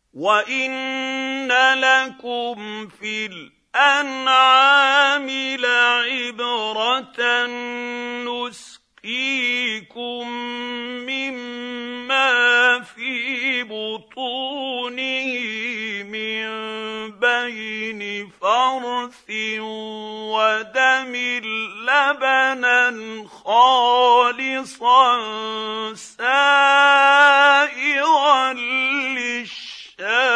وَإِنَّ لَكُمْ فِي الْأَنْعَامِ لَعِبْرَةً ۖ نُّسْقِيكُم مِّمَّا فِي بُطُونِهِ مِن بَيْنِ فَرْثٍ وَدَمٍ لَّبَنًا خَالِصًا سَائِغًا لِّلشَّارِبِينَ